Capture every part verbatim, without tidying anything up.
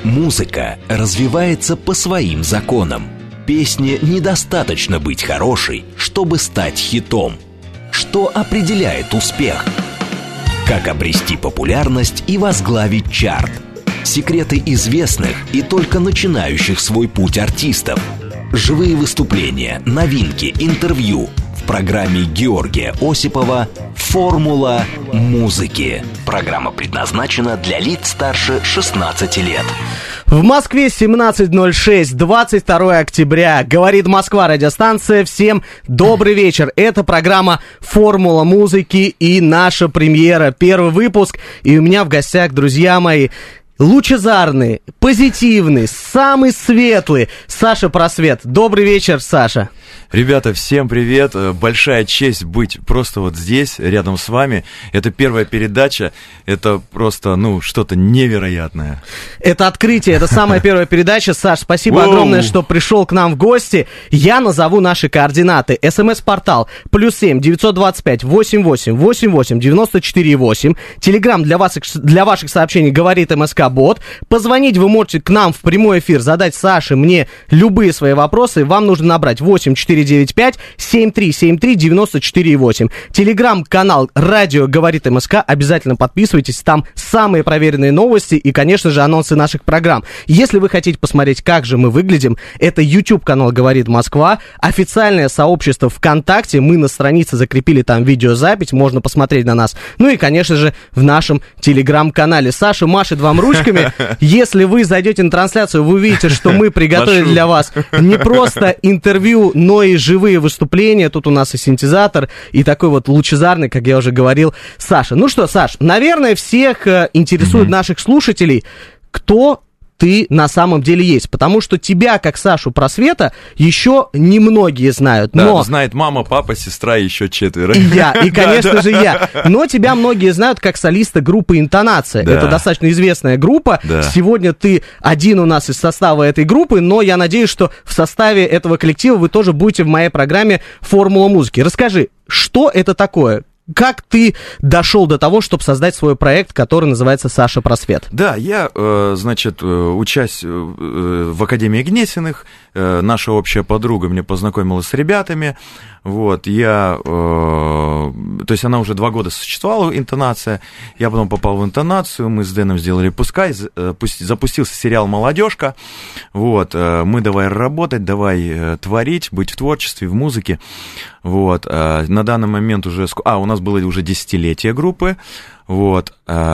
Музыка развивается по своим законам. Песне недостаточно быть хорошей, чтобы стать хитом. Что определяет успех? Как обрести популярность и возглавить чарт? Секреты известных и только начинающих свой путь артистов. Живые выступления, новинки, интервью. В программе Георгия Осипова «Формула музыки». Программа предназначена для лиц старше шестнадцати лет. В Москве семнадцать ноль шесть, двадцать второе октября. Говорит Москва, радиостанция. Всем добрый вечер. Это программа «Формула музыки» и наша премьера. Первый выпуск. И у меня в гостях, друзья мои, лучезарный, позитивный, самый светлый Саша Просвет. Добрый вечер, Саша. Ребята, всем привет. Большая честь быть просто вот здесь, рядом с вами. Это первая передача. Это просто, ну, что-то невероятное. Это открытие, это самая первая передача. Саш, спасибо Воу. огромное, что пришел к нам в гости. Я назову наши координаты. СМС-портал плюс семь девятьсот двадцать пять восемьдесят восемь восемьдесят восемь девяносто четыре восемь. Телеграм для вас, для ваших сообщений говорит МСК-бот. Позвонить вы можете к нам в прямой эфир, задать Саше, мне любые свои вопросы. Вам нужно набрать восемь четыре девять пять семь три семь три девяносто четыре восемь. Телеграм-канал «Радио говорит МСК». Обязательно подписывайтесь. Там самые проверенные новости и, конечно же, анонсы наших программ. Если вы хотите посмотреть, как же мы выглядим, это YouTube-канал «Говорит Москва». Официальное сообщество ВКонтакте. Мы на странице закрепили там видеозапись. Можно посмотреть на нас. Ну и, конечно же, в нашем Телеграм-канале. Саша машет вам ручками. Если вы зайдете на трансляцию, вы увидите, что мы приготовили для вас не просто интервью, но и живые выступления. Тут у нас и синтезатор, и такой вот лучезарный, как я уже говорил, Саша. Ну что, Саш, наверное, всех э, интересует mm-hmm. наших слушателей, кто ты на самом деле есть. Потому что тебя, как Сашу Просвета, еще немногие знают. Да, но... знает мама, папа, сестра и еще четверо. И я, и, конечно же, я. Но тебя многие знают как солиста группы «Интонация». Это достаточно известная группа. Сегодня ты один у нас из состава этой группы, но я надеюсь, что в составе этого коллектива вы тоже будете в моей программе «Формула музыки». Расскажи, что это такое? Как ты дошел до того, чтобы создать свой проект, который называется «Саша Просвет»? Да, я, значит, учась в Академии Гнесиных, наша общая подруга меня познакомила с ребятами, вот, я, то есть она уже два года существовала, «Интонация», я потом попал в «Интонацию», мы с Дэном сделали «Пускай», запустился сериал «Молодежка», вот, мы давай работать, давай творить, быть в творчестве, в музыке, вот, на данный момент уже, а, у нас было уже десятилетие группы, вот,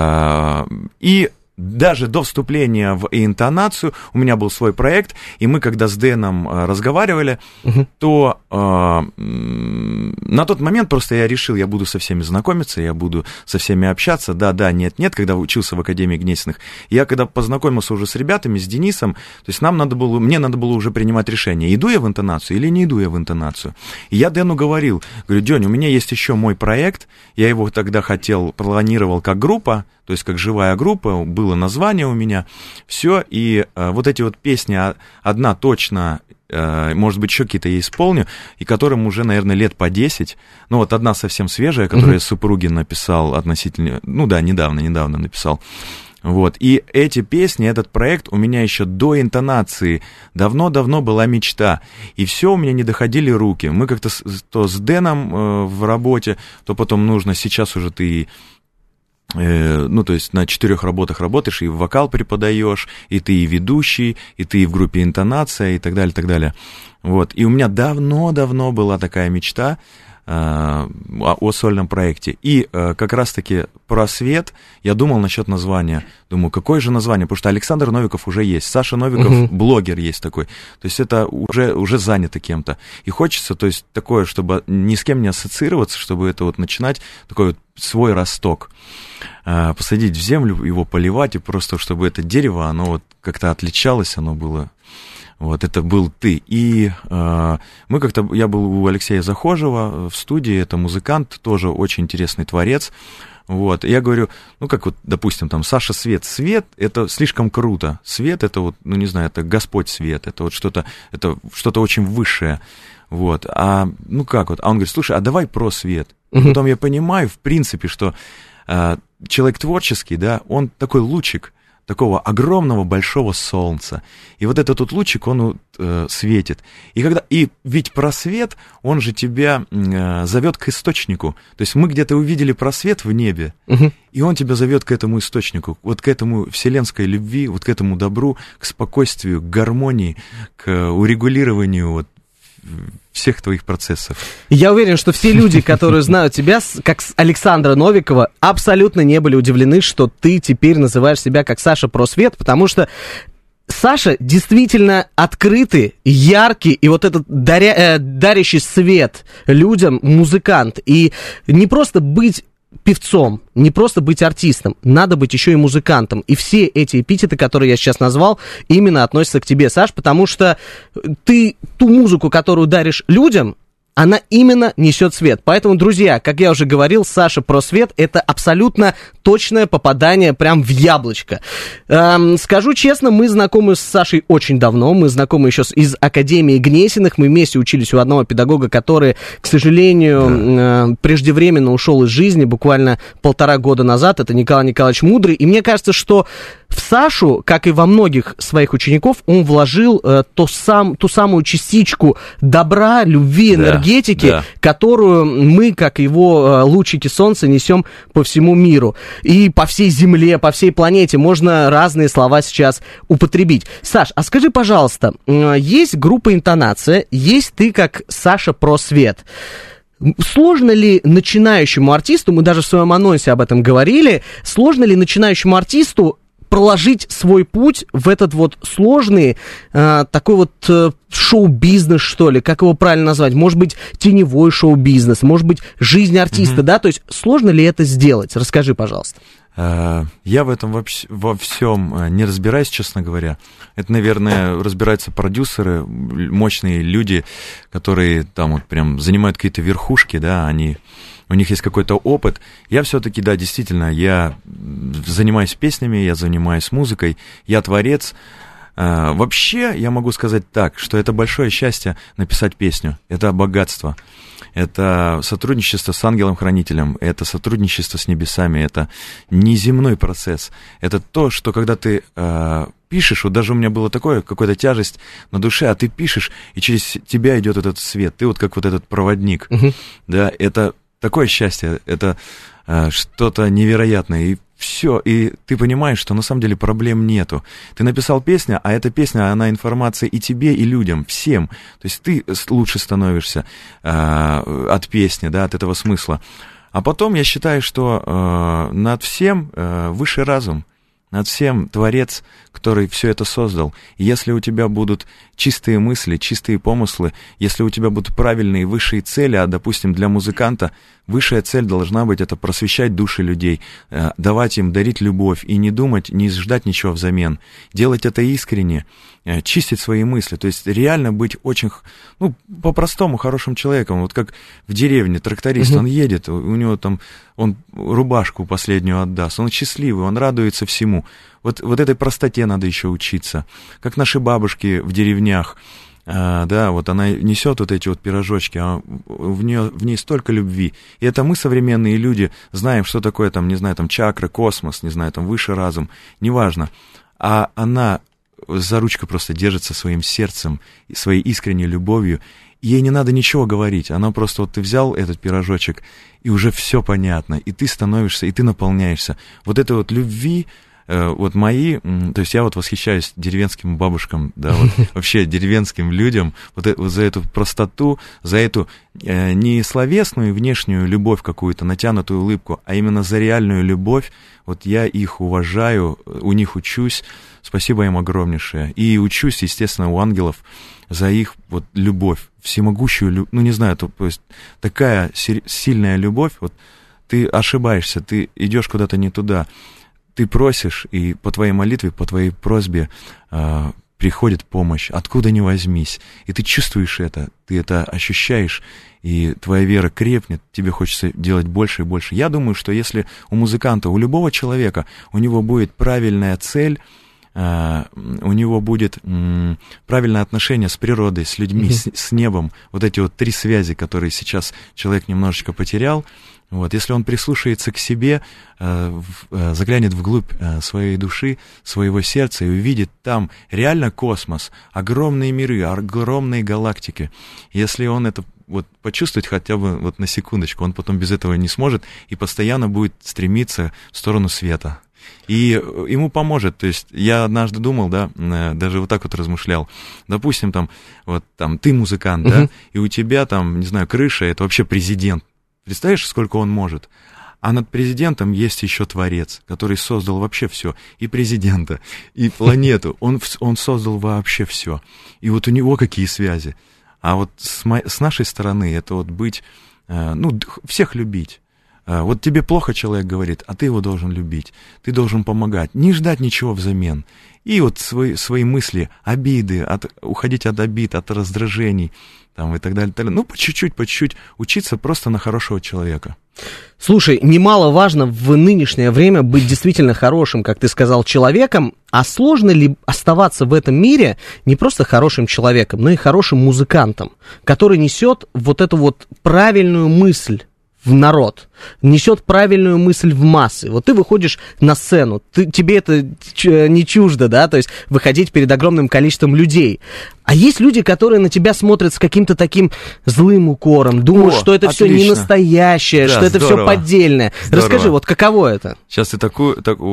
и даже до вступления в «Интонацию» у меня был свой проект, и мы, когда с Дэном разговаривали, uh-huh. то э, на тот момент просто я решил, я буду со всеми знакомиться, я буду со всеми общаться, да-да, нет-нет, когда учился в Академии Гнесиных. Я когда познакомился уже с ребятами, с Денисом, то есть нам надо было, мне надо было уже принимать решение, иду я в «Интонацию» или не иду я в «Интонацию». И я Дэну говорил, говорю, Дёнь, у меня есть еще мой проект, я его тогда хотел, планировал как группа, то есть как живая группа, было название у меня, все, и э, вот эти вот песни, одна точно, э, может быть, еще какие-то я исполню, и которым уже, наверное, лет по десять, ну вот одна совсем свежая, которую mm-hmm. я супруге написал относительно, ну да, недавно, недавно написал, вот, и эти песни, этот проект у меня еще до «Интонации давно-давно была мечта, и все у меня не доходили руки, мы как-то с, то с Дэном э, в работе, то потом нужно, сейчас уже ты... Ну, то есть на четырех работах работаешь, и вокал преподаешь, и ты и ведущий, и ты и в группе «Интонация», и так далее, так далее. Вот. И у меня давно-давно была такая мечта э, о сольном проекте. И э, как раз-таки «Просвет», я думал насчет названия. Думаю, какое же название? Потому что Александр Новиков уже есть, Саша Новиков, uh-huh. блогер есть такой. То есть это уже, уже занято кем-то. И хочется, то есть такое, чтобы ни с кем не ассоциироваться, чтобы это вот начинать, такой вот свой росток. Посадить в землю, его поливать, и просто, чтобы это дерево, оно вот как-то отличалось, оно было, вот, это был ты. И э, мы как-то, я был у Алексея Захожева в студии, это музыкант, тоже очень интересный творец, вот, и я говорю, ну, как вот, допустим, там, Саша Свет, свет, это слишком круто, свет, это вот, ну, не знаю, это Господь свет, это вот что-то, это что-то очень высшее, вот, а, ну, как вот, а он говорит, слушай, а давай про свет, и потом я понимаю, в принципе, что э, человек творческий, да, он такой лучик, такого огромного большого солнца. И вот этот вот лучик, он вот, э, светит. И, когда, и ведь просвет, он же тебя э, зовет к источнику. То есть мы где-то увидели просвет в небе, угу. и он тебя зовет к этому источнику, вот к этому вселенской любви, вот к этому добру, к спокойствию, к гармонии, к урегулированию вот, всех твоих процессов. Я уверен, что все люди, которые знают тебя, как Александра Новикова, абсолютно не были удивлены, что ты теперь называешь себя как Саша Просвет, потому что Саша действительно открытый, яркий и вот этот даря, э, дарящий свет людям музыкант. И не просто быть певцом, не просто быть артистом, надо быть еще и музыкантом. И все эти эпитеты, которые я сейчас назвал, именно относятся к тебе, Саш, потому что ты ту музыку, которую даришь людям, она именно несет свет. Поэтому, друзья, как я уже говорил, Саша Просвет — это абсолютно точное попадание прям в яблочко. Эм, скажу честно, мы знакомы с Сашей очень давно, мы знакомы еще с, из Академии Гнесиных, мы вместе учились у одного педагога, который, к сожалению, да. э, преждевременно ушел из жизни буквально полтора года назад, это Николай Николаевич Мудрый, и мне кажется, что в Сашу, как и во многих своих учеников, он вложил э, то сам, ту самую частичку добра, любви, да, энергетики, да. которую мы, как его э, лучики солнца, несем по всему миру. И по всей Земле, по всей планете. Можно разные слова сейчас употребить. Саш, а скажи, пожалуйста, э, есть группа «Интонация», есть ты как Саша Просвет. Сложно ли начинающему артисту, мы даже в своем анонсе об этом говорили, сложно ли начинающему артисту проложить свой путь в этот вот сложный, э, такой вот э, шоу-бизнес, что ли, как его правильно назвать, может быть, теневой шоу-бизнес, может быть, жизнь артиста, mm-hmm. да, то есть сложно ли это сделать? Расскажи, пожалуйста. Я в этом вообще, во всем не разбираюсь, честно говоря. Это, наверное, разбираются продюсеры, мощные люди, которые там вот прям занимают какие-то верхушки, да, они... У них есть какой-то опыт. Я все-таки, да, действительно, я занимаюсь песнями, я занимаюсь музыкой, я творец. Вообще, я могу сказать так, что это большое счастье написать песню. Это богатство. Это сотрудничество с ангелом-хранителем, это сотрудничество с небесами, это неземной процесс. Это то, что когда ты э, пишешь, вот даже у меня было такое, какая-то тяжесть на душе, а ты пишешь, и через тебя идет этот свет. Ты вот как вот этот проводник. Uh-huh. Да, это такое счастье, это э, что-то невероятное. И все, и ты понимаешь, что на самом деле проблем нету. Ты написал песню, а эта песня, она информация и тебе, и людям, всем. То есть ты лучше становишься э, от песни, да, от этого смысла. А потом я считаю, что э, над всем э, высший разум, над всем Творец, который все это создал. И если у тебя будут чистые мысли, чистые помыслы, если у тебя будут правильные высшие цели, а, допустим, для музыканта высшая цель должна быть это просвещать души людей, давать им, дарить любовь и не думать, не ждать ничего взамен, делать это искренне, чистить свои мысли, то есть реально быть очень, ну, по-простому хорошим человеком, вот как в деревне тракторист, uh-huh. он едет, у него там, он рубашку последнюю отдаст, он счастливый, он радуется всему. Вот, вот этой простоте надо еще учиться. Как наши бабушки в деревнях, а, да, вот она несет вот эти вот пирожочки, а в, нее, в ней столько любви. И это мы, современные люди, знаем, что такое там, не знаю, там чакры, космос, не знаю, там высший разум, неважно. А она за ручку просто держится своим сердцем, своей искренней любовью. Ей не надо ничего говорить, она просто, вот ты взял этот пирожочек, и уже все понятно, и ты становишься, и ты наполняешься. Вот этой вот любви, вот мои, то есть я вот восхищаюсь деревенским бабушкам, да, вот вообще деревенским людям, вот, вот за эту простоту, за эту э, не словесную внешнюю любовь какую-то, натянутую улыбку, а именно за реальную любовь, вот я их уважаю, у них учусь, спасибо им огромнейшее, и учусь, естественно, у ангелов за их вот любовь, всемогущую любовь, ну не знаю, то, то есть такая сильная любовь, вот ты ошибаешься, ты идешь куда-то не туда, ты просишь, и по твоей молитве, по твоей просьбе э, приходит помощь, откуда ни возьмись, и ты чувствуешь это, ты это ощущаешь, и твоя вера крепнет, тебе хочется делать больше и больше. Я думаю, что если у музыканта, у любого человека, у него будет правильная цель, у него будет правильное отношение с природой, с людьми, mm-hmm. с, с небом, вот эти вот три связи, которые сейчас человек немножечко потерял, вот, если он прислушается к себе, заглянет вглубь своей души, своего сердца и увидит там реально космос, огромные миры, огромные галактики, если он это вот почувствовать хотя бы вот на секундочку, он потом без этого не сможет и постоянно будет стремиться в сторону света. И ему поможет, то есть я однажды думал, да, даже вот так вот размышлял, допустим, там, вот там ты музыкант, uh-huh. да, и у тебя там, не знаю, крыша, это вообще президент, представляешь, сколько он может? А над президентом есть еще Творец, который создал вообще все, и президента, и планету, он, он создал вообще все, и вот у него какие связи, а вот с, мо- с нашей стороны это вот быть, ну, всех любить. Вот тебе плохо человек говорит, а ты его должен любить, ты должен помогать, не ждать ничего взамен. И вот свои, свои мысли, обиды, от, уходить от обид, от раздражений там, и так далее, так далее. Ну, по чуть-чуть, по чуть-чуть учиться просто на хорошего человека. Слушай, немаловажно в нынешнее время быть действительно хорошим, как ты сказал, человеком. А сложно ли оставаться в этом мире не просто хорошим человеком, но и хорошим музыкантом, который несет вот эту вот правильную мысль в народ, несет правильную мысль в массы. Вот ты выходишь на сцену, ты, тебе это не чуждо, да, то есть выходить перед огромным количеством людей. А есть люди, которые на тебя смотрят с каким-то таким злым укором, думают, О, что это все не настоящее, да, что это все поддельное. Здорово. Расскажи, вот каково это? Сейчас ты такую, так,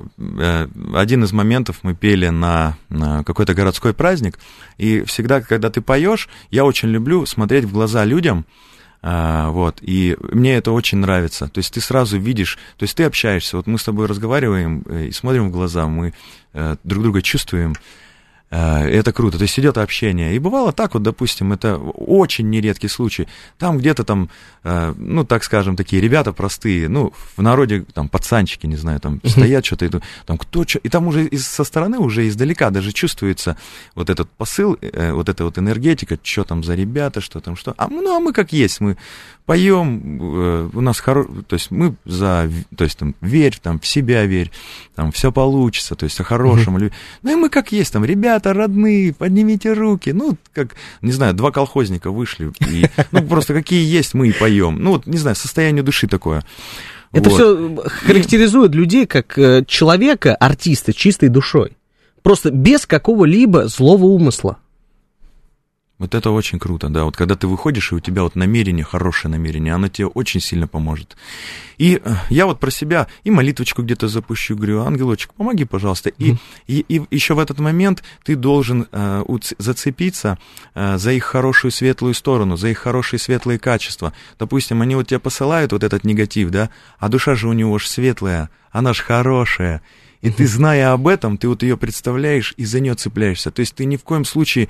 один из моментов мы пели на, на какой-то городской праздник, и всегда, когда ты поешь, я очень люблю смотреть в глаза людям. А, вот, и мне это очень нравится, то есть ты сразу видишь, то есть ты общаешься, вот мы с тобой разговариваем и смотрим в глаза, мы э, друг друга чувствуем, э, это круто, то есть идет общение, и бывало так вот, допустим, это очень нередкий случай, там где-то там, э, ну, так скажем, такие ребята простые, ну, в народе, там, пацанчики, не знаю, там, стоят что-то, там, кто что, и там уже из, со стороны, уже издалека даже чувствуется вот этот посыл, э, вот эта вот энергетика, что там за ребята, что там, что, а, ну, а мы как есть, мы поем, э, у нас хоро... то есть мы за, то есть там, верь, там, в себя верь, там, все получится, то есть о хорошем, mm-hmm. ну, и мы как есть, там, ребята родные, поднимите руки, ну, как, не знаю, два колхозника вышли, и, ну, просто какие есть, мы и поем, ну, вот, не знаю, состояние души такое. Это вот. Все характеризует людей как э, человека, артиста, чистой душой, просто без какого-либо злого умысла. Вот это очень круто, да, вот когда ты выходишь, и у тебя вот намерение, хорошее намерение, оно тебе очень сильно поможет. И я вот про себя и молитвочку где-то запущу, говорю, ангелочек, помоги, пожалуйста. И, mm. и, и еще в этот момент ты должен э, зацепиться э, за их хорошую светлую сторону, за их хорошие светлые качества. Допустим, они вот тебя посылают вот этот негатив, да, а душа же у него же светлая, она же хорошая. И mm-hmm. ты, зная об этом, ты вот ее представляешь и за нее цепляешься. То есть ты ни в коем случае...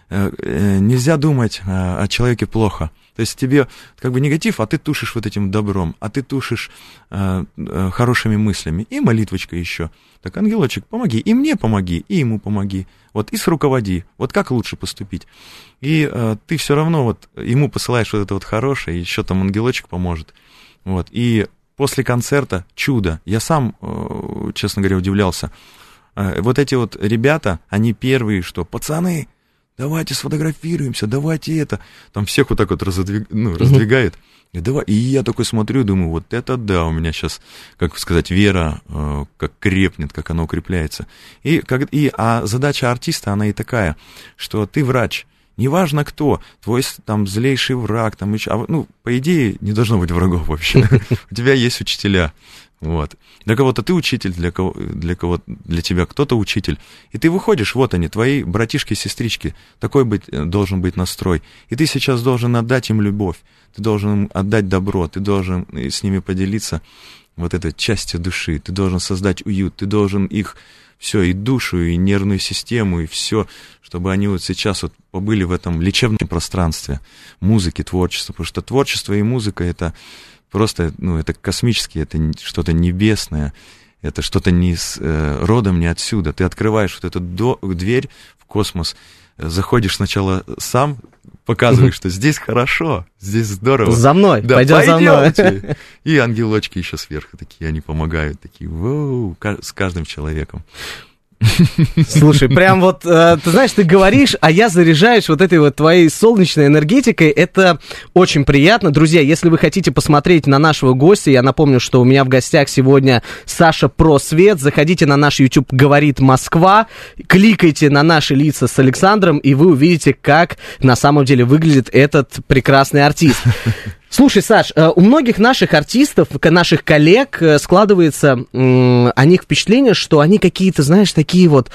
нельзя думать о человеке плохо. То есть тебе как бы негатив, а ты тушишь вот этим добром, а ты тушишь э, э, хорошими мыслями. И молитвочка еще. Так, ангелочек, помоги, и мне помоги, и ему помоги. Вот, и сруководи. Вот как лучше поступить. И э, ты все равно вот ему посылаешь вот это вот хорошее, и еще там ангелочек поможет. Вот, и после концерта чудо. Я сам, э, честно говоря, удивлялся. Э, вот эти вот ребята, они первые, что, пацаны, давайте сфотографируемся, давайте это. Там всех вот так вот раздвиг... ну, раздвигает. И, давай... и я такой смотрю, думаю, вот это да, у меня сейчас, как сказать, вера э, как крепнет, как она укрепляется. И, как... и, а задача артиста, она и такая, что ты врач, неважно кто, твой там злейший враг, там, еще... ну, по идее, не должно быть врагов вообще. У тебя есть учителя. Вот. Для кого-то ты учитель, для кого, для кого, для тебя кто-то учитель. И ты выходишь, вот они, твои братишки, сестрички. Такой быть, должен быть настрой. И ты сейчас должен отдать им любовь. Ты должен им отдать добро. Ты должен с ними поделиться вот этой частью души. Ты должен создать уют. Ты должен их все, и душу, и нервную систему, и все, чтобы они вот сейчас вот побыли в этом лечебном пространстве музыки, творчества. Потому что творчество и музыка — это просто, ну, это космические, это что-то небесное, это что-то не с, э, родом не отсюда. Ты открываешь вот эту до, дверь в космос, заходишь сначала сам, показываешь, что здесь хорошо, здесь здорово. За мной, да, пойдем за мной. И ангелочки еще сверху такие, они помогают, такие, воу, с каждым человеком. Слушай, прям вот, э, ты знаешь, ты говоришь, а я заряжаюсь вот этой вот твоей солнечной энергетикой. Это очень приятно. Друзья, если вы хотите посмотреть на нашего гостя, я напомню, что у меня в гостях сегодня Саша Просвет. Заходите на наш YouTube «Говорит Москва», кликайте на наши лица с Александром, и вы увидите, как на самом деле выглядит этот прекрасный артист. Слушай, Саш, у многих наших артистов, наших коллег складывается м, о них впечатление, что они какие-то, знаешь, такие вот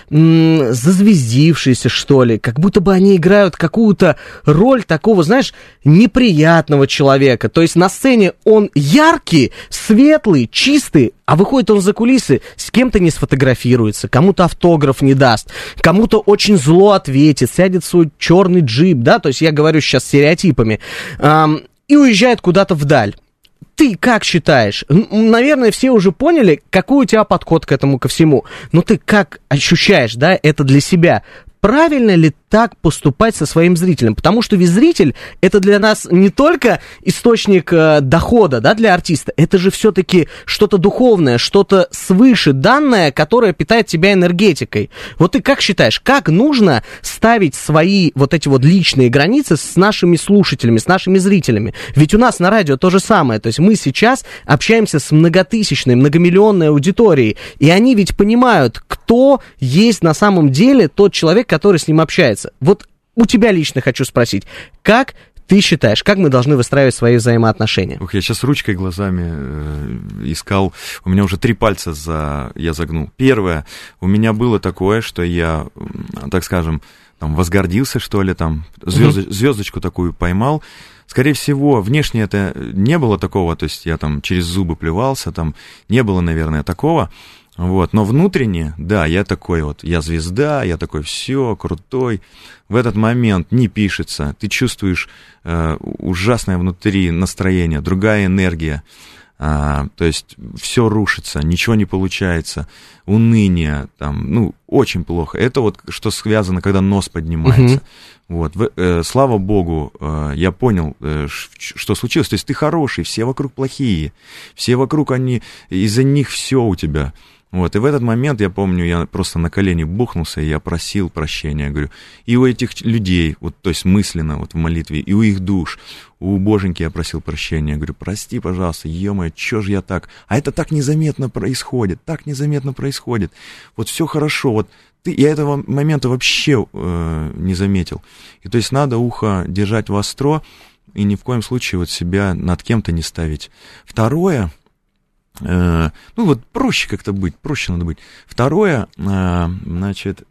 м, зазвездившиеся, что ли, как будто бы они играют какую-то роль такого, знаешь, неприятного человека. То есть на сцене он яркий, светлый, чистый, а выходит он за кулисы, с кем-то не сфотографируется, кому-то автограф не даст, кому-то очень зло ответит, сядет в свой черный джип, да, то есть я говорю сейчас стереотипами, эм, и уезжает куда-то вдаль. Ты как считаешь? Наверное, все уже поняли, какой у тебя подход к этому ко всему. Но ты как ощущаешь, да, это для себя? Правильно ли так поступать со своим зрителем? Потому что ведь зритель — это для нас не только источник э, дохода, да, для артиста, это же все-таки что-то духовное, что-то свыше данное, которое питает тебя энергетикой. Вот ты как считаешь, как нужно ставить свои вот эти вот личные границы с нашими слушателями, с нашими зрителями? Ведь у нас на радио то же самое, то есть мы сейчас общаемся с многотысячной, многомиллионной аудиторией, и они ведь понимают, кто есть на самом деле тот человек, который с ним общается. Вот у тебя лично хочу спросить, как ты считаешь, как мы должны выстраивать свои взаимоотношения? Ух, я сейчас ручкой, глазами э, искал, у меня уже три пальца за... я загнул. Первое, у меня было такое, что я, так скажем, там, возгордился, что ли, там, звезд... mm-hmm. звездочку такую поймал. Скорее всего, внешне это не было такого, то есть я там через зубы плевался, там не было, наверное, такого. Вот, но внутренне, да, я такой вот, я звезда, я такой все крутой. В этот момент не пишется, ты чувствуешь э, ужасное внутри настроение, другая энергия, а, то есть все рушится, ничего не получается, уныние, там, ну, очень плохо. Это вот что связано, когда нос поднимается. Mm-hmm. Вот, в, э, слава богу, э, я понял, э, что случилось. То есть ты хороший, все вокруг плохие, все вокруг они, из-за них все у тебя. Вот, и в этот момент, я помню, я просто на колени бухнулся, и я просил прощения, я говорю, и у этих людей, вот, то есть мысленно, вот в молитве, и у их душ, у боженьки я просил прощения, я говорю, прости, пожалуйста, ё-моё, чё ж я так, а это так незаметно происходит, так незаметно происходит, вот все хорошо, вот, ты, я этого момента вообще э, не заметил, и то есть надо ухо держать востро, и ни в коем случае вот себя над кем-то не ставить. Второе, ну вот проще как-то быть, проще надо быть. Второе, значит,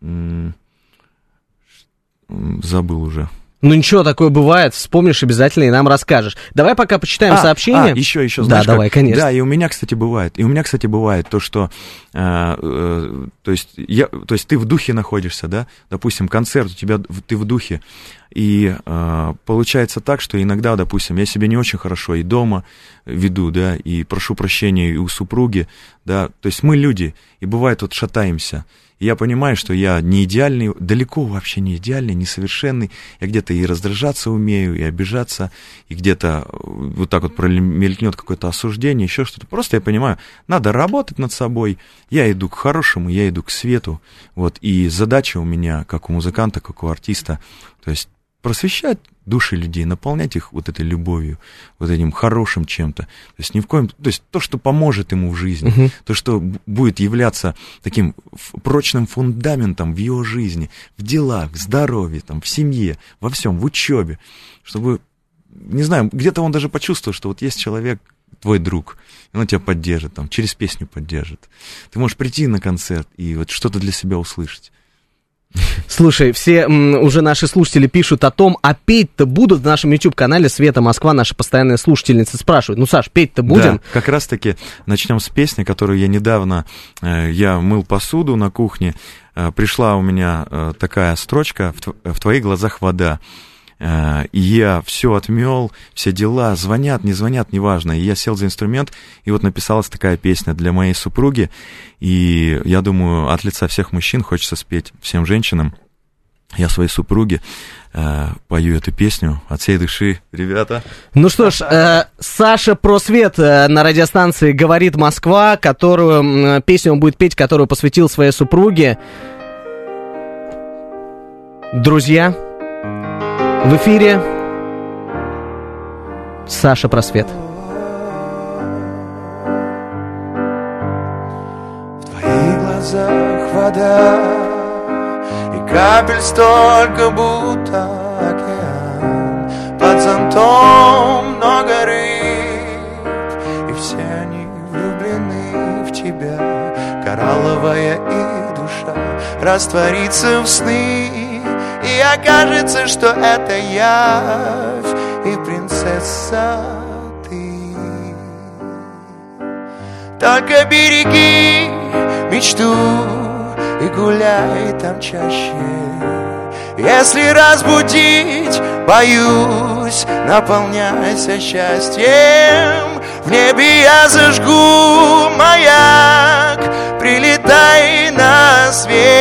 забыл уже. Ну ничего, такое бывает, вспомнишь обязательно и нам расскажешь. Давай пока почитаем а, сообщение. А, еще, еще, знаешь, да, давай, как? конечно. Да, и у меня, кстати, бывает, и у меня, кстати, бывает то, что, э, э, то есть, я, то есть ты в духе находишься, да, допустим, концерт у тебя, ты в духе, и э, получается так, что иногда, допустим, я себя не очень хорошо и дома веду, да, и прошу прощения и у супруги, да, то есть мы люди, и бывает вот шатаемся. И я понимаю, что я не идеальный, далеко вообще не идеальный, несовершенный. Я где-то и раздражаться умею, и обижаться, и где-то вот так вот промелькнет какое-то осуждение, еще что-то. Просто я понимаю, надо работать над собой. Я иду к хорошему, я иду к свету. Вот. И задача у меня, как у музыканта, как у артиста, то есть просвещать души людей, наполнять их вот этой любовью, вот этим хорошим чем-то. То есть ни в коем... То есть то, что поможет ему в жизни, uh-huh. то, что будет являться таким прочным фундаментом в его жизни, в делах, в здоровье, там, в семье, во всем, в учебе, чтобы, не знаю, где-то он даже почувствовал, что вот есть человек, твой друг, и он тебя поддержит, там, через песню поддержит. Ты можешь прийти на концерт и вот что-то для себя услышать. Слушай, все м, уже наши слушатели пишут о том, а петь-то будут в нашем YouTube-канале Света Москва, наши постоянные слушательницы спрашивают. Ну, Саш, петь-то будем? Да, как раз-таки начнем с песни, которую я недавно, э, я мыл посуду на кухне, э, пришла у меня э, такая строчка «В, тв- в твоих глазах вода». И я все отмел, все дела, звонят, не звонят, неважно. И я сел за инструмент, и вот написалась такая песня для моей супруги. И я думаю, от лица всех мужчин хочется спеть всем женщинам. я своей супруге э, пою эту песню от всей души, ребята. Ну что ж, э, Саша Просвет э, на радиостанции «Говорит Москва», которую, э, песню он будет петь, которую посвятил своей супруге. Друзья, в эфире Саша Просвет. В твоих глазах вода, и капель столько, будто океан. Под зонтом много рыб, и все они влюблены в тебя. Коралловая их душа растворится в сны, и окажется, что это явь, и принцесса ты. Только береги мечту и гуляй там чаще. Если разбудить, боюсь, наполняйся счастьем. В небе я зажгу маяк, прилетай на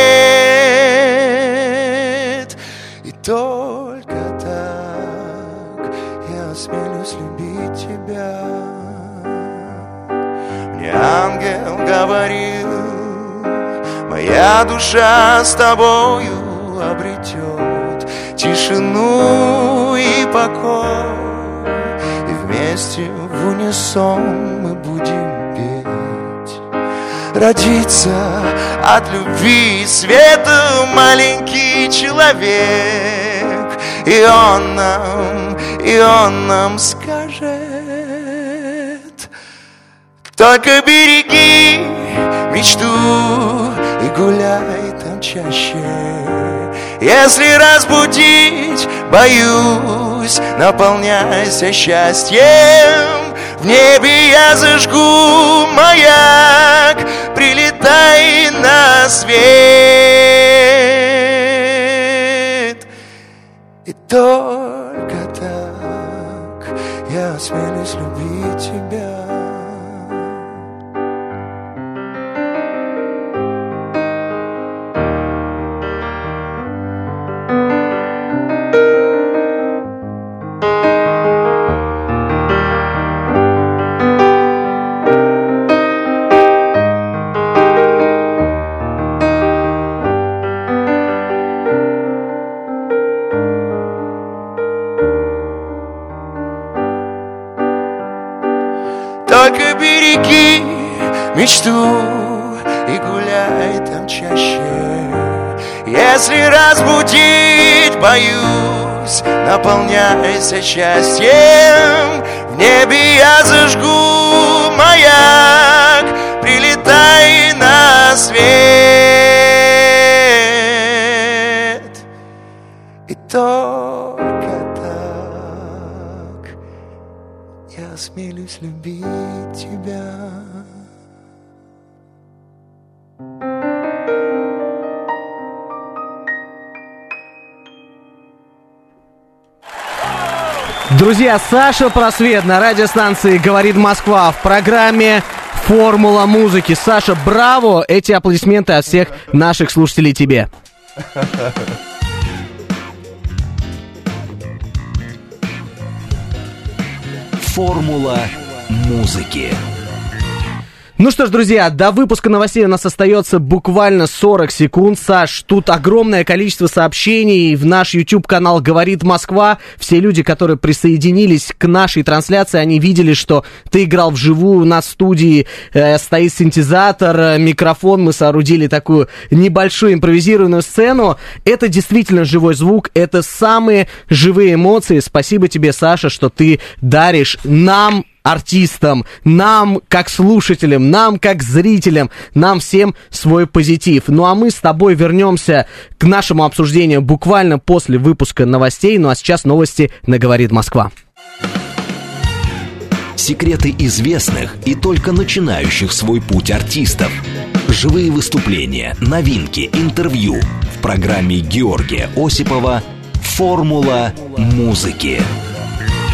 свет. И только так я осмелюсь любить тебя. Мне ангел говорил, моя душа с тобою обретет тишину и покой, и вместе в унисон мы будем петь. Родится от любви света маленький человек, и он нам, и он нам скажет: только береги мечту и гуляй там чаще. Если разбудить, боюсь, наполняйся счастьем. В небе я зажгу маяк, прилетай на свет. И только так я осмелюсь любить тебя. Только береги мечту и гуляй там чаще. Если разбудить, боюсь, наполняйся счастьем. В небе я зажгу маяк, прилетай на свет. И только так я осмелюсь любить тебя. Друзья, Саша Просвет на радиостанции «Говорит Москва» в программе «Формула музыки». Саша, браво! Эти аплодисменты от всех наших слушателей тебе. Формула музыки. Ну что ж, друзья, до выпуска новостей у нас остается буквально сорок секунд. Саш, тут огромное количество сообщений в наш YouTube-канал «Говорит Москва». Все люди, которые присоединились к нашей трансляции, они видели, что ты играл вживую. У нас в студии э, стоит синтезатор, э, микрофон. Мы соорудили такую небольшую импровизированную сцену. Это действительно живой звук, это самые живые эмоции. Спасибо тебе, Саша, что ты даришь нам, артистам, нам как слушателям, нам как зрителям, нам всем свой позитив. Ну а мы с тобой вернемся к нашему обсуждению буквально после выпуска новостей. Ну а сейчас новости на «Говорит Москва». Секреты известных и только начинающих свой путь артистов. Живые выступления, новинки, интервью в программе Георгия Осипова «Формула музыки».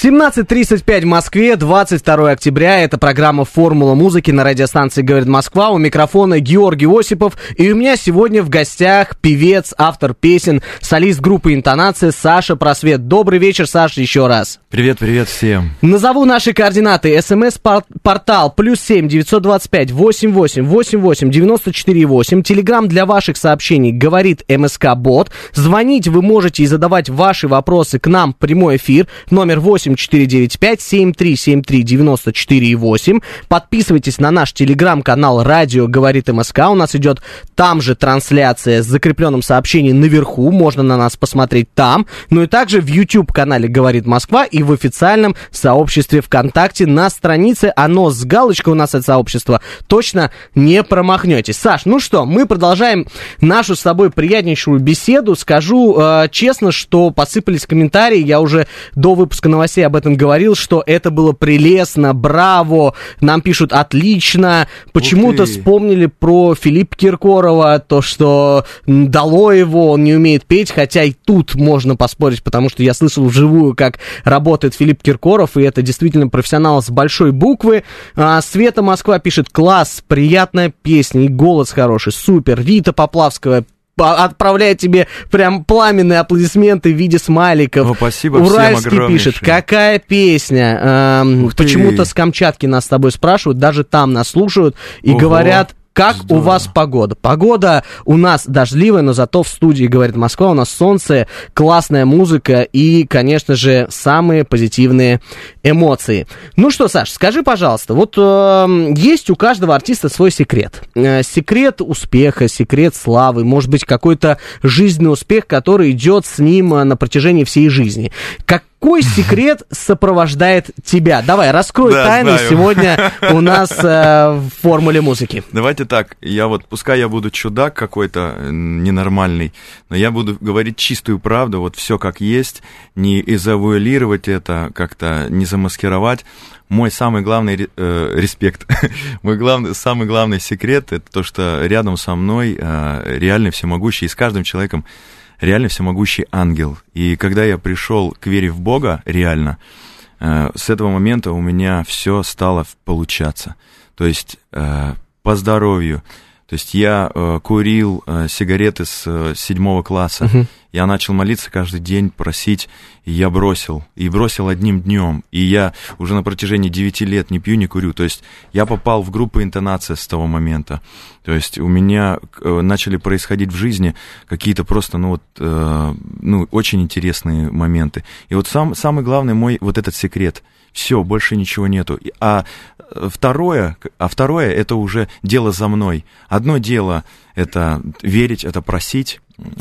семнадцать тридцать пять в Москве, двадцать второе октября. Это программа «Формула музыки» на радиостанции «Говорит Москва». У микрофона Георгий Осипов. И у меня сегодня в гостях певец, автор песен, солист группы «Интонация» Саша Просвет. Добрый вечер, Саша, еще раз. Привет, привет всем. Назову наши координаты. СМС-портал плюс семь девятьсот двадцать пять восемьдесят восемь восемьдесят восемь девяносто четыре восемь. Телеграм для ваших сообщений «Говорит МСК-бот». Звонить вы можете и задавать ваши вопросы к нам в прямой эфир. Номер восемь четыре девять пять семь три семь три девяносто четыре восемь. Подписывайтесь на наш телеграм-канал «Радио Говорит МСК». У нас идет там же трансляция с закрепленным сообщением наверху. Можно на нас посмотреть там. Ну и также в YouTube-канале «Говорит Москва» и в официальном сообществе ВКонтакте на странице. Оно с галочкой у нас от сообщества. Точно не промахнетесь. Саш, ну что, мы продолжаем нашу с тобой приятнейшую беседу. Скажу э, честно, что посыпались комментарии. Я уже до выпуска новостей об этом говорил, что это было прелестно, браво. Нам пишут отлично. Почему-то вспомнили про Филиппа Киркорова, то, что дало его, он не умеет петь, хотя и тут можно поспорить, потому что я слышал вживую, как работает Филипп Киркоров, и это действительно профессионал с большой буквы. А, Света Москва пишет: класс, приятная песня, и голос хороший, супер. Вита Поплавская отправляет тебе прям пламенные аплодисменты в виде смайликов. Ну, спасибо. Уральский пишет: какая песня? Эм, почему-то с Камчатки нас с тобой спрашивают, даже там нас слушают и Ого. говорят: как Здорово. у вас погода? Погода у нас дождливая, но зато в студии «Говорит Москва» у нас солнце, классная музыка и, конечно же, самые позитивные эмоции. Ну что, Саш, скажи, пожалуйста, вот э, есть у каждого артиста свой секрет. Э, секрет успеха, секрет славы, может быть, какой-то жизненный успех, который идет с ним на протяжении всей жизни. Как Какой секрет сопровождает тебя? Давай, раскрой да, тайну знаю. сегодня у нас э, в формуле музыки. Давайте так, я вот, пускай я буду чудак какой-то ненормальный, но я буду говорить чистую правду, вот все как есть, не изавуалировать это, как-то не замаскировать. Мой самый главный э, респект, мой главный, самый главный секрет, это то, что рядом со мной э, реально всемогущий, и с каждым человеком реально всемогущий ангел. И когда я пришел к вере в Бога, реально, э, с этого момента у меня все стало получаться. То есть э, по здоровью. То есть я э, курил э, сигареты с э, седьмого класса. Uh-huh. Я начал молиться каждый день, просить, и я бросил. И бросил одним днем. И я уже на протяжении девяти лет не пью, не курю. То есть я попал в группу «Интонация» с того момента. То есть у меня э, начали происходить в жизни какие-то просто, ну вот, э, ну, очень интересные моменты. И вот сам, самый главный мой вот этот секрет. Все, больше ничего нету. А второе, а второе, это уже дело за мной. Одно дело — это верить, это просить,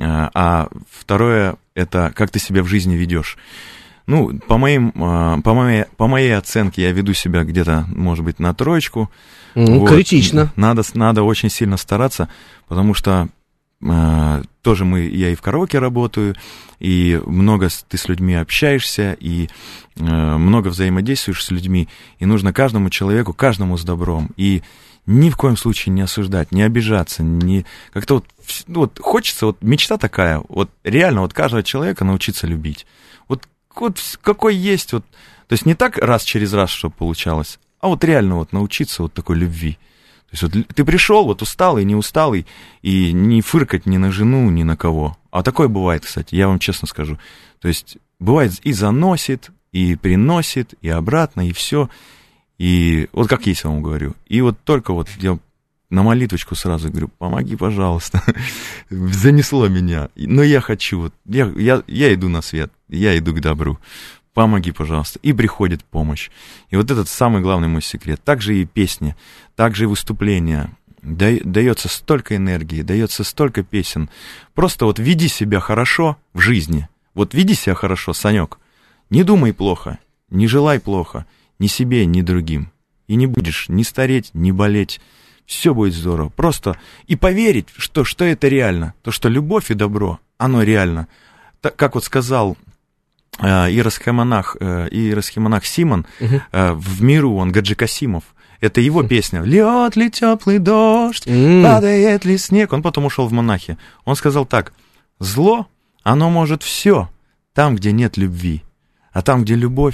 а второе — это как ты себя в жизни ведешь. Ну, по, моим, по, моей, по моей оценке я веду себя где-то, может быть, на троечку. Mm, вот. Критично. Надо, надо очень сильно стараться, потому что Uh, тоже мы, я и в караоке работаю, и много ты с людьми общаешься, и uh, много взаимодействуешь с людьми, и нужно каждому человеку, каждому с добром, и ни в коем случае не осуждать, не обижаться, не... как-то вот, ну, вот хочется, вот мечта такая, вот реально вот каждого человека научиться любить, вот, вот какой есть, вот, то есть не так раз через раз, чтобы получалось, а вот реально вот научиться вот такой любви. То есть вот ты пришел, вот усталый, не усталый, и не фыркать ни на жену, ни на кого. А такое бывает, кстати, я вам честно скажу. То есть бывает и заносит, и приносит, и обратно, и все. И вот как есть, я вам говорю. И вот только вот я на молитвочку сразу говорю: помоги, пожалуйста. Занесло меня. Но я хочу, вот, я, я, я иду на свет, я иду к добру. Помоги, пожалуйста. И приходит помощь. И вот этот самый главный мой секрет. Также и песни, также и выступления. Дается столько энергии, дается столько песен. Просто вот веди себя хорошо в жизни. Вот веди себя хорошо, Санек. Не думай плохо, не желай плохо ни себе, ни другим. И не будешь ни стареть, ни болеть. Все будет здорово. Просто и поверить, что, что это реально. То, что любовь и добро, оно реально. Так, как вот сказал иеросхимонах, иеросхимонах Симон, uh-huh. в миру он Гаджи Касимов. Это его uh-huh. песня. «Льет ли теплый дождь, uh-huh. падает ли снег». Он потом ушел в монахи. Он сказал так: зло, оно может все там, где нет любви. А там, где любовь,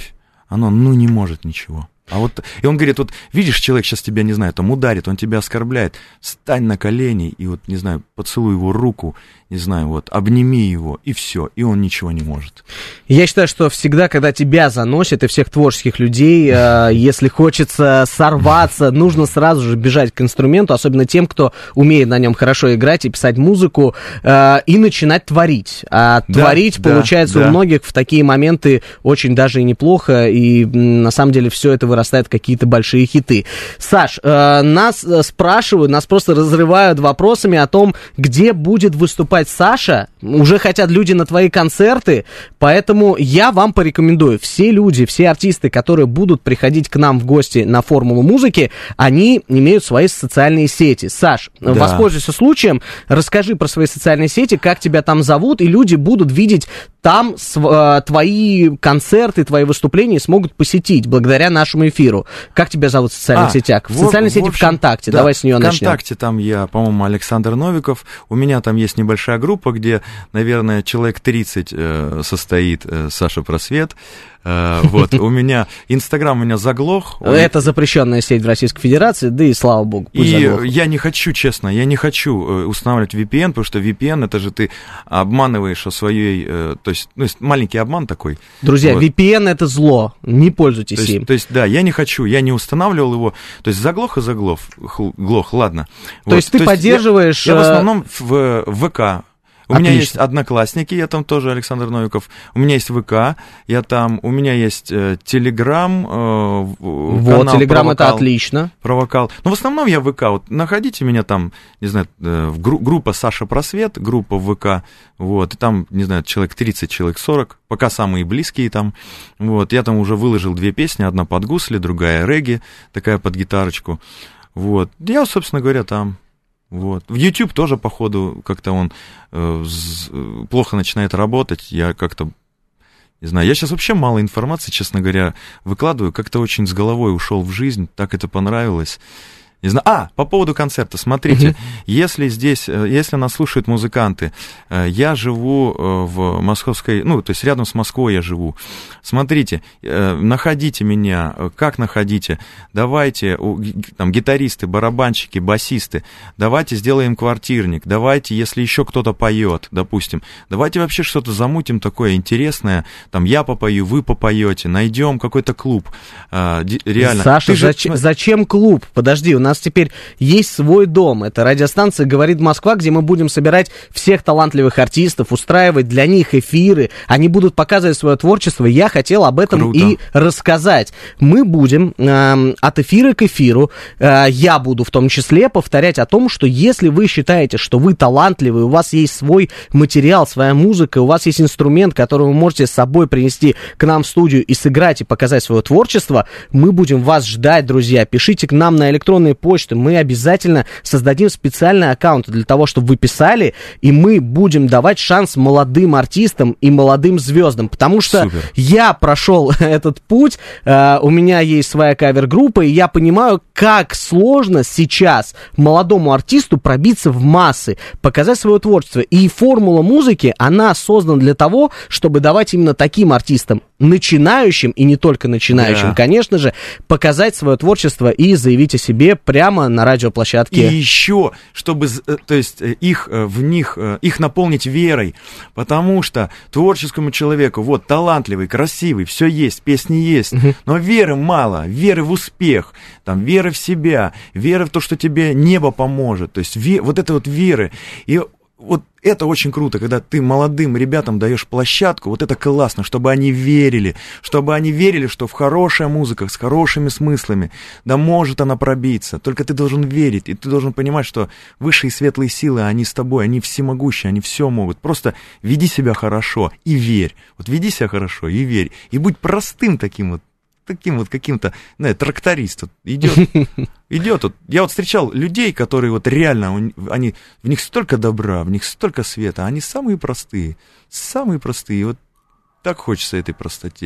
оно, ну, не может ничего. А вот, и он говорит, вот видишь, человек сейчас тебя, не знаю, там ударит, он тебя оскорбляет, встань на колени и вот, не знаю, поцелуй его руку, не знаю, вот, обними его, и все, и он ничего не может. Я считаю, что всегда, когда тебя заносят, и всех творческих людей, э, если хочется сорваться, нужно сразу же бежать к инструменту, особенно тем, кто умеет на нем хорошо играть и писать музыку, э, и начинать творить. А да, творить, да, получается, да. у многих в такие моменты очень даже и неплохо, и на самом деле все это вырастает в какие-то большие хиты. Саш, э, нас спрашивают, нас просто разрывают вопросами о том, где будет выступать Саша. Уже хотят люди на твои концерты, поэтому я вам порекомендую. Все люди, все артисты, которые будут приходить к нам в гости на «Формулу музыки», они имеют свои социальные сети. Саш, да. воспользуйся случаем, расскажи про свои социальные сети, как тебя там зовут, и люди будут видеть там св- твои концерты, твои выступления, смогут посетить благодаря нашему эфиру. Как тебя зовут в социальных а, сетях? В, в социальной в, сети в общем, ВКонтакте. Да, давай с нее начнем. ВКонтакте там я, по-моему, Александр Новиков. У меня там есть небольшая группа, где, наверное, человек тридцать э, состоит, э, Саша Просвет. Uh, вот, у меня, Инстаграм у меня заглох. Это запрещенная сеть в Российской Федерации, да и слава богу, пусть И заглох. Я не хочу, честно, я не хочу устанавливать ви пи эн, потому что ви пи эн, это же ты обманываешь о своей, то есть, ну, маленький обман такой. Друзья, вот. ви пи эн это зло, не пользуйтесь то есть, им. То есть, да, я не хочу, я не устанавливал его, то есть заглох и заглох, глох, ладно. То вот. есть ты то поддерживаешь... Я, я в основном в, в ВК. У Отлично. меня есть Одноклассники, я там тоже Александр Новиков. У меня есть ВК, я там, у меня есть э, Телеграм, э, вот, Телеграм это отлично. Провокал. Но в основном я ВК. Вот находите меня там, не знаю, э, гру- группа Саша Просвет, группа в ВК. Вот, и там, не знаю, человек тридцать, человек сорок, пока самые близкие там. Вот, я там уже выложил две песни, одна под гусли, другая регги, такая под гитарочку. Вот, я, собственно говоря, там. Вот. В YouTube тоже, походу, как-то он э, з- плохо начинает работать. Я как-то, не знаю, я сейчас вообще мало информации, честно говоря, выкладываю. Как-то очень с головой ушел в жизнь, так это понравилось. Не знаю. А, по поводу концерта, смотрите, uh-huh. если здесь, если нас слушают музыканты, я живу в московской, ну, то есть рядом с Москвой я живу. Смотрите, находите меня, как находите, давайте, там, гитаристы, барабанщики, басисты, давайте сделаем квартирник, давайте, если еще кто-то поет, допустим, давайте вообще что-то замутим такое интересное, там, я попою, вы попоете, найдем какой-то клуб, реально. Саша, же... зач... зачем клуб? Подожди, у нас У нас теперь есть свой дом. Это радиостанция «Говорит Москва», где мы будем собирать всех талантливых артистов, устраивать для них эфиры. Они будут показывать свое творчество. Я хотел об этом Круто. и рассказать. Мы будем э, от эфира к эфиру, э, я буду в том числе повторять о том, что если вы считаете, что вы талантливый, у вас есть свой материал, своя музыка, у вас есть инструмент, который вы можете с собой принести к нам в студию и сыграть, и показать свое творчество, мы будем вас ждать, друзья. Пишите к нам на электронные почты, мы обязательно создадим специальный аккаунт для того, чтобы вы писали, и мы будем давать шанс молодым артистам и молодым звездам, потому что Супер. я прошел этот путь, э, у меня есть своя кавер-группа, и я понимаю, как сложно сейчас молодому артисту пробиться в массы, показать свое творчество, и формула музыки, она создана для того, чтобы давать именно таким артистам, начинающим, и не только начинающим, yeah. конечно же, показать свое творчество и заявить о себе прямо на радиоплощадке. И еще, чтобы, то есть, их, в них, их наполнить верой, потому что творческому человеку, вот, талантливый, красивый, все есть, песни есть, uh-huh. но веры мало, веры в успех, там, веры в себя, веры в то, что тебе небо поможет, то есть, ве, вот это вот веры, и вот это очень круто, когда ты молодым ребятам даешь площадку, вот это классно, чтобы они верили, чтобы они верили, что в хорошая музыка с хорошими смыслами, да может она пробиться, только ты должен верить, и ты должен понимать, что высшие светлые силы, они с тобой, они всемогущие, они все могут, просто веди себя хорошо и верь, вот веди себя хорошо и верь, и будь простым таким вот, таким вот каким-то, знаешь, тракторист вот, идет, идет. Вот. Я вот встречал людей, которые вот реально, они, в них столько добра, в них столько света, они самые простые, самые простые. Вот так хочется этой простоте.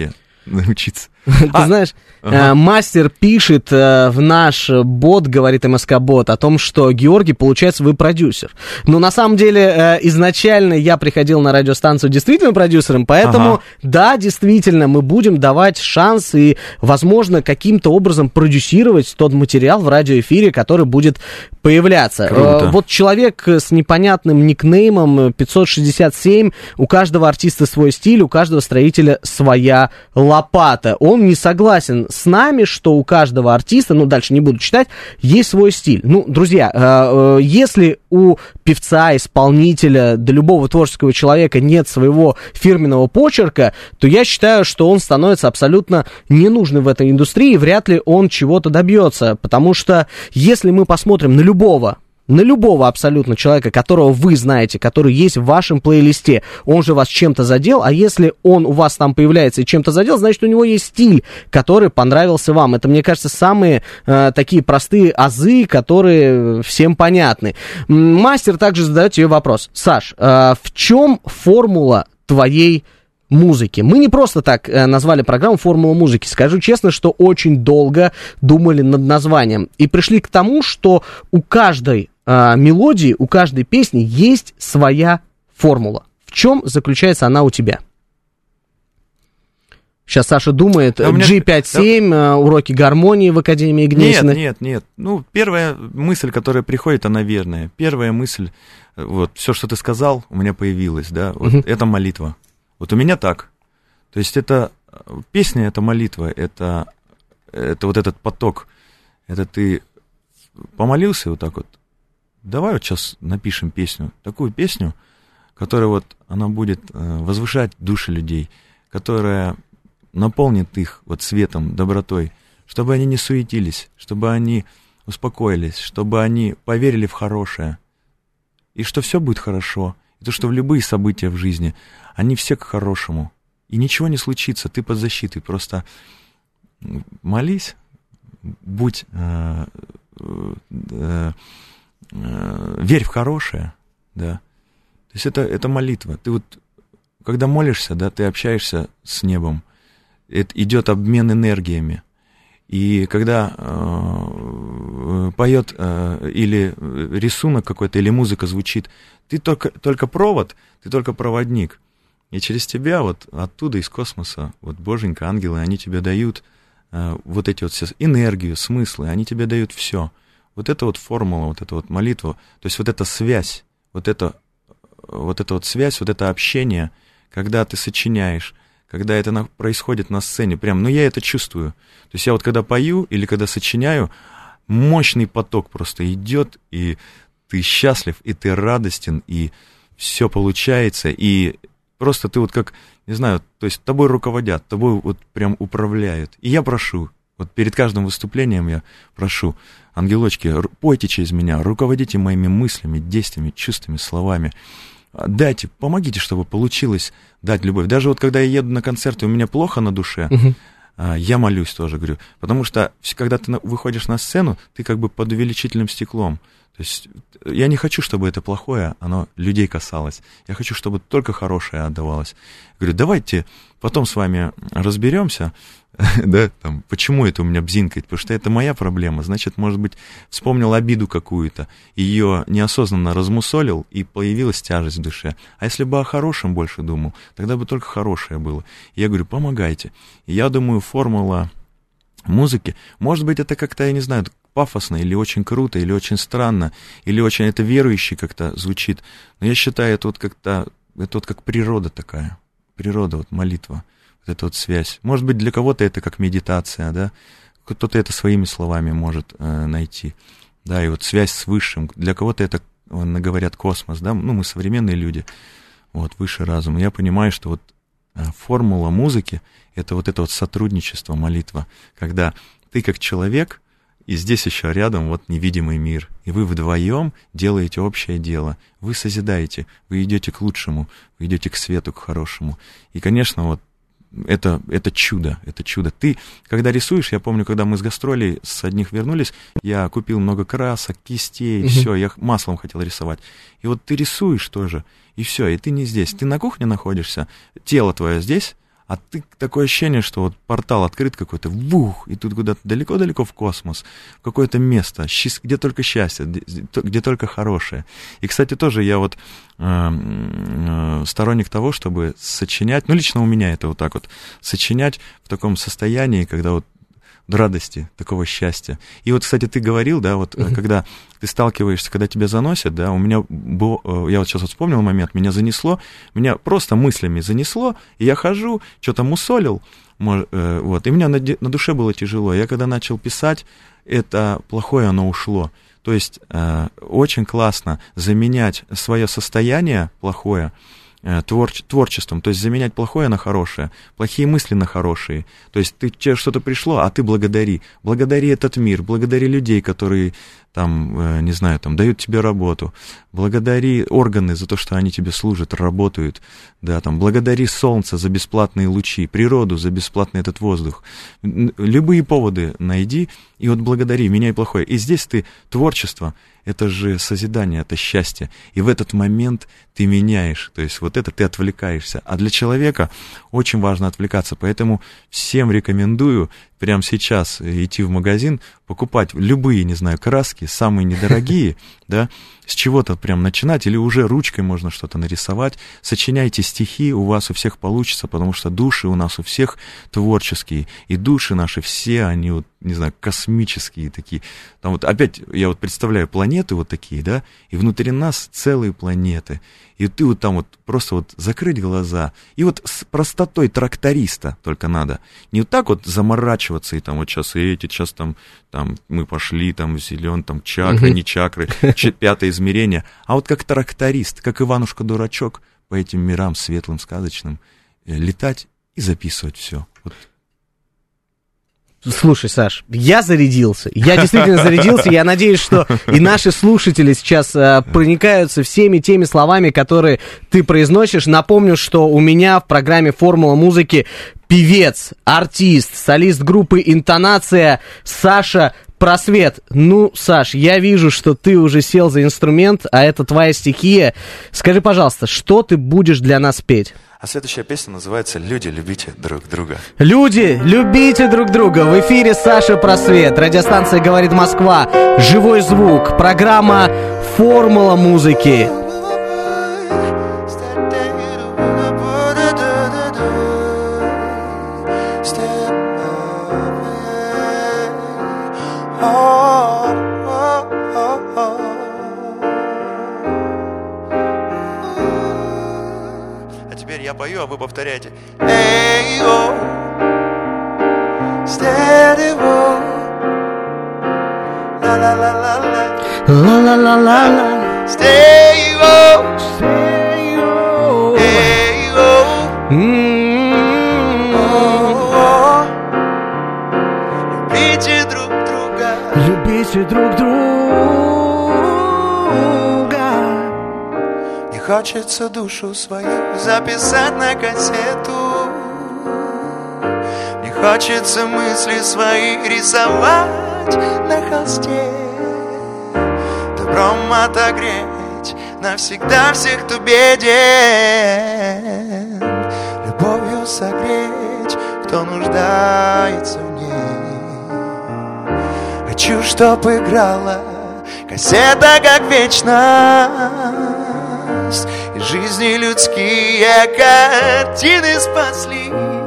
научиться. Ты А, знаешь, ага. э, мастер пишет э, в наш бот, говорит МСК-бот, о том, что, Георгий, получается, вы продюсер. Но на самом деле э, изначально я приходил на радиостанцию действительно продюсером, поэтому, Ага. да, действительно, мы будем давать шанс и, возможно, каким-то образом продюсировать тот материал в радиоэфире, который будет появляться. Круто. Э, вот человек с непонятным никнеймом пятьсот шестьдесят семь, у каждого артиста свой стиль, у каждого строителя своя лопата. Он не согласен с нами, что у каждого артиста, ну, дальше не буду читать, есть свой стиль. Ну, друзья, э, э, если у певца, исполнителя, да любого творческого человека нет своего фирменного почерка, то я считаю, что он становится абсолютно ненужным в этой индустрии, и вряд ли он чего-то добьется, потому что если мы посмотрим на любого, на любого абсолютно человека, которого вы знаете, который есть в вашем плейлисте, он же вас чем-то задел, а если он у вас там появляется и чем-то задел, значит, у него есть стиль, который понравился вам. Это, мне кажется, самые э, такие простые азы, которые всем понятны. М, Мастер также задает тебе вопрос. Саш, э, в чем формула твоей музыки? Мы не просто так э, назвали программу «Формула музыки». Скажу честно, что очень долго думали над названием и пришли к тому, что у каждой э, мелодии, у каждой песни есть своя формула. В чем заключается она у тебя? Сейчас Саша думает. Да, у меня- джи пятьдесят семь, э, уроки гармонии в Академии Гнесиной. Нет, нет, нет. Ну, первая мысль, которая приходит, она верная. Первая мысль, вот, все, что ты сказал, у меня появилось, да, вот, Мгм. это молитва. Вот у меня так. То есть это песня, это молитва, это, это вот этот поток. Это ты помолился вот так вот. Давай вот сейчас напишем песню, такую песню, которая вот, она будет э, возвышать души людей, которая наполнит их вот светом, добротой, чтобы они не суетились, чтобы они успокоились, чтобы они поверили в хорошее, и что все будет хорошо, и то, что в любые события в жизни, они все к хорошему, и ничего не случится, ты под защитой, просто молись, будь, э, э, э, верь в хорошее, да, то есть это, это молитва, ты вот, когда молишься, да, ты общаешься с небом, это идет обмен энергиями. И когда э, поет э, или рисунок какой-то, или музыка звучит, ты только, только провод, ты только проводник. И через тебя вот оттуда, из космоса, вот Боженька, ангелы, они тебе дают э, вот эти вот все энергию, смыслы, они тебе дают все. Вот это вот формула, вот эта вот молитва, то есть вот эта связь, вот это, вот эта вот связь, вот это общение, когда ты сочиняешь, когда это на, происходит на сцене, прям, ну, я это чувствую. То есть я вот когда пою или когда сочиняю, мощный поток просто идет, и ты счастлив, и ты радостен, и все получается, и просто ты вот как, не знаю, то есть тобой руководят, тобой вот прям управляют. И я прошу, вот перед каждым выступлением я прошу, ангелочки, пойте через меня, руководите моими мыслями, действиями, чувствами, словами. Дайте, помогите, чтобы получилось дать любовь. Даже вот когда я еду на концерт, и у меня плохо на душе, uh-huh. я молюсь тоже, говорю. Потому что, когда ты выходишь на сцену, ты как бы под увеличительным стеклом. То есть я не хочу, чтобы это плохое, оно людей касалось. Я хочу, чтобы только хорошее отдавалось. Говорю, давайте потом с вами разберемся, да, там, почему это у меня бзинкает, потому что это моя проблема. Значит, может быть, вспомнил обиду какую-то, ее неосознанно размусолил, и появилась тяжесть в душе. А если бы о хорошем больше думал, тогда бы только хорошее было. И я говорю, помогайте. И я думаю, формула музыки, может быть, это как-то, я не знаю, пафосно, или очень круто, или очень странно, или очень это верующий как-то звучит. Но я считаю, это вот как-то, это вот как природа такая, природа, вот молитва. Вот эта вот связь. Может быть, для кого-то это как медитация, да, кто-то это своими словами может э, найти, да, и вот связь с Высшим. Для кого-то это, говорят, космос, да, ну, мы современные люди, вот, высший разум. Я понимаю, что вот э, формула музыки — это вот это вот сотрудничество, молитва, когда ты как человек, и здесь еще рядом вот невидимый мир, и вы вдвоем делаете общее дело, вы созидаете, вы идете к лучшему, вы идете к свету, к хорошему. И, конечно, вот Это, это чудо, это чудо. Ты, когда рисуешь, я помню, когда мы с гастролей с одних вернулись, я купил много красок, кистей, mm-hmm. все, я маслом хотел рисовать. И вот ты рисуешь тоже, и все, и ты не здесь. Ты на кухне находишься, тело твое здесь, а ты такое ощущение, что вот портал открыт какой-то, вух, и тут куда-то далеко-далеко в космос, в какое-то место, где только счастье, где только хорошее. И, кстати, тоже я вот э, э, сторонник того, чтобы сочинять, ну, лично у меня это вот так вот, сочинять в таком состоянии, когда вот радости, такого счастья. И вот, кстати, ты говорил, да, вот, uh-huh. когда ты сталкиваешься, когда тебя заносят, да, у меня был, я вот сейчас вот вспомнил момент, меня занесло, меня просто мыслями занесло, и я хожу, что-то мусолил, вот, и мне на, на душе было тяжело. Я когда начал писать, это плохое, оно ушло. То есть э, очень классно заменять свое состояние плохое Твор- творчеством, то есть заменять плохое на хорошее, плохие мысли на хорошие. То есть ты, тебе что-то пришло, а ты благодари. Благодари этот мир, благодари людей, которые там, э, не знаю, там, дают тебе работу. Благодари органы за то, что они тебе служат, работают. Да, там, благодари солнце за бесплатные лучи, природу за бесплатный этот воздух. Любые поводы найди и вот благодари, меняй плохое. И здесь ты творчество, это же созидание, это счастье. И в этот момент ты меняешь, то есть вот это ты отвлекаешься. А для человека очень важно отвлекаться, поэтому всем рекомендую прямо сейчас идти в магазин, покупать любые, не знаю, краски, самые недорогие, да, с чего-то прям начинать, или уже ручкой можно что-то нарисовать, сочиняйте стихи, у вас у всех получится, потому что души у нас у всех творческие, и души наши все, они вот, не знаю, космические такие. Там вот опять, я вот представляю планеты вот такие, да, и внутри нас целые планеты, и ты вот там вот просто вот закрыть глаза, и вот с простотой тракториста только надо, не вот так вот заморачиваться, и там вот сейчас эти, сейчас там, там мы пошли, там зелен, там чакры, не чакры, пятое измерение, а вот как тракторист, как Иванушка-дурачок по этим мирам светлым, сказочным, летать и записывать все. Вот. Слушай, Саш, я зарядился, я действительно зарядился, я надеюсь, что и наши слушатели сейчас а, проникаются всеми теми словами, которые ты произносишь. Напомню, что у меня в программе «Формула музыки» певец, артист, солист группы «Интонация» Саша Просвет. Ну, Саш, я вижу, что ты уже сел за инструмент, а это твоя стихия. Скажи, пожалуйста, что ты будешь для нас петь? А следующая песня называется «Люди, любите друг друга». Люди, любите друг друга. В эфире Саша Просвет. Радиостанция «Говорит Москва». Живой звук. Программа «Формула музыки». Я пою, а вы повторяете. Эй, о, steady, о, ла ла ла ла ла, ла ла ла ла ла, stay, о, stay, о, эй, о, любите друг друга, любите друг друга. Хочется душу свою записать на кассету. Мне хочется мысли свои рисовать на холсте, добром отогреть навсегда всех, кто беден, любовью согреть, кто нуждается в ней. Хочу, чтоб играла кассета, как вечность, и жизни людские картины спасли.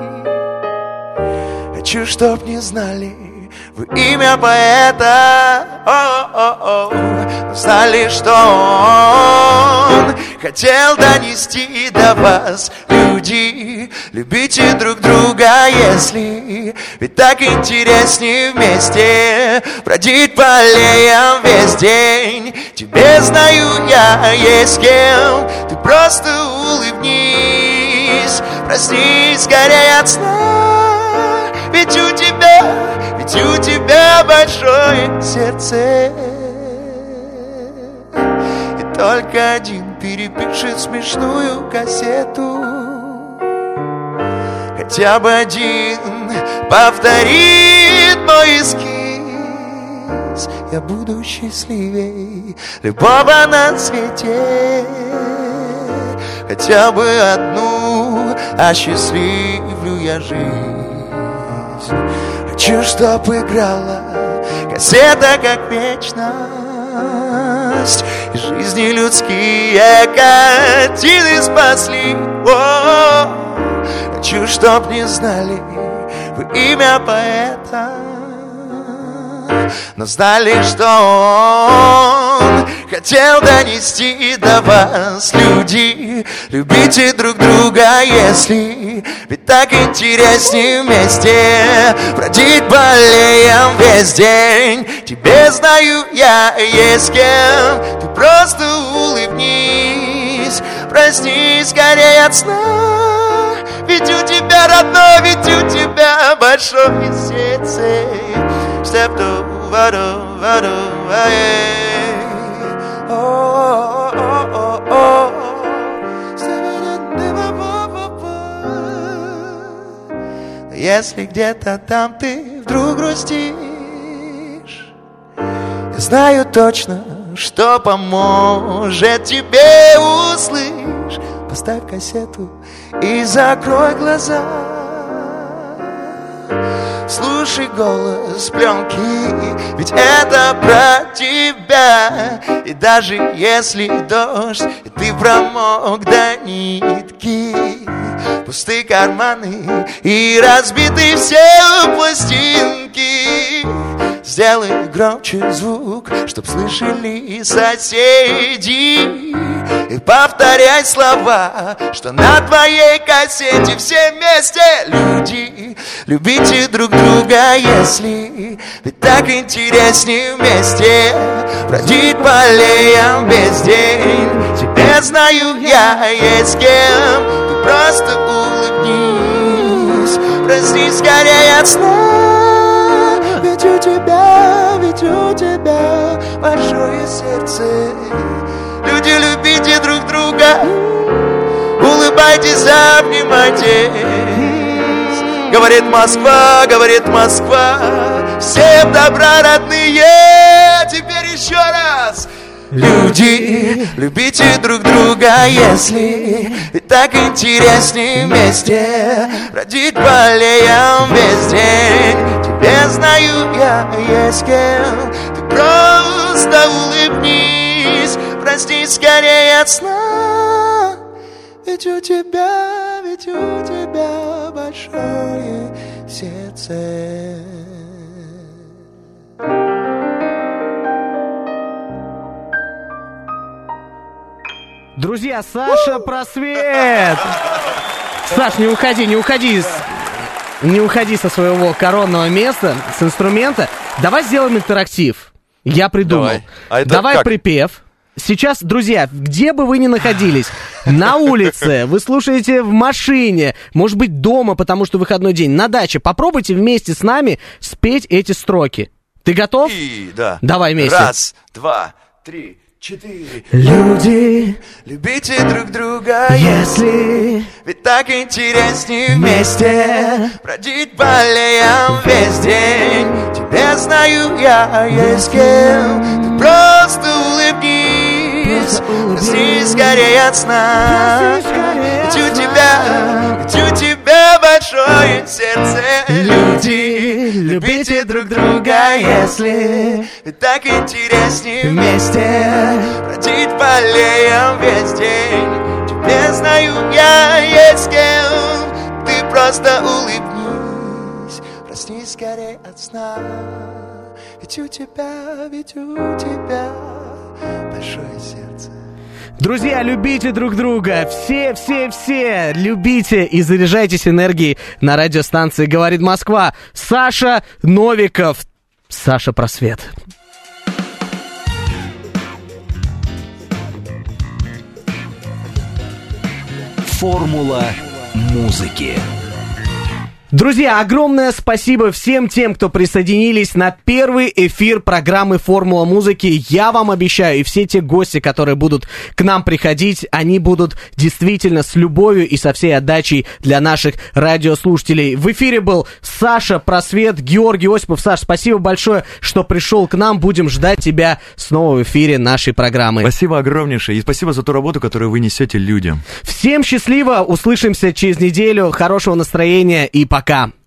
Хочу, чтоб не знали вы имя поэта, о-о-о, но знали, что он хотел донести до вас. Люди, любите друг друга, если ведь так интереснее вместе бродить по аллеям весь день. Тебе, знаю я, есть кем, ты просто улыбнись, проснись скорее от сна, ведь у тебя, ведь у тебя большое сердце, и только один перепишет смешную кассету, хотя бы один повторит мой эскиз. Я буду счастливей любого на свете, хотя бы одну осчастливлю я жизнь. Хочу, чтоб играла кассета как вечность, и жизни людские картины спасли. О, хочу, чтоб не знали вы имя поэта, но знали, что он хотел донести до вас, люди. Любите друг друга, если ведь так интереснее вместе бродить болеем весь день. Тебе знаю я есть кем, ты просто улыбнись, проснись скорее от сна, ведь у тебя родной, ведь у тебя большое сердце. Step to water, water, oh, oh, oh, oh. Если где-то там ты вдруг грустишь, я знаю точно, что поможет тебе. Услышь, поставь кассету и закрой глаза. Слушай голос пленки, ведь это про тебя. И даже если дождь, и ты промок до нитки, пустые карманы и разбиты все пластинки, сделай громче звук, чтоб слышали соседи, и повторяй слова, что на твоей кассете. Все вместе, люди, любите друг друга, если ведь так интереснее вместе бродить болеем весь день. Тебе знаю я есть кем, ты просто улыбнись, проснись скорее от сна, ведь у тебя, ведь у тебя большое сердце. Люди, любите друг друга, улыбайтесь, обнимайтесь. Говорит Москва, говорит Москва, всем добра, родные. Теперь еще раз. Люди, любите друг друга, если ведь так интереснее вместе бродить болеем весь день. Тебе знаю я есть кем, ты просто улыбнись, проснись скорее от сна, ведь у тебя, ведь у тебя большое сердце. Друзья, Саша Просвет! Саш, не уходи, не уходи, не уходи со своего коронного места, с инструмента. Давай сделаем интерактив. Я придумал. Давай, а это Давай как? припев. Сейчас, друзья, где бы вы ни находились, на улице, вы слушаете в машине, может быть, дома, потому что выходной день, на даче, попробуйте вместе с нами спеть эти строки. Ты готов? И, да. Давай вместе. Раз, два, три, четыре. Люди, Любите друг друга, если ведь так интереснее вместе бродить болеем весь день. Тебе знаю я есть кем, ты просто улыбнись, проснись скорее от сна, ведь у тебя, ведь у тебя большое сердце. Люди, любите друг друга, если ведь так интереснее вместе бродить болеем весь день. Тебе знаю я есть кем, ты просто улыбнись, проснись скорее от сна, ведь у тебя, ведь у тебя большое сердце. Друзья, любите друг друга, все, все, все, любите и заряжайтесь энергией на радиостанции «Говорит Москва». Саша Новиков, Саша Просвет. Формула музыки. Друзья, огромное спасибо всем тем, кто присоединились на первый эфир программы «Формула музыки». Я вам обещаю, и все те гости, которые будут к нам приходить, они будут действительно с любовью и со всей отдачей для наших радиослушателей. В эфире был Саша Просвет, Георгий Осипов. Саш, спасибо большое, что пришел к нам. Будем ждать тебя снова в эфире нашей программы. Спасибо огромнейшее, и спасибо за ту работу, которую вы несете людям. Всем счастливо, услышимся через неделю, хорошего настроения и пока.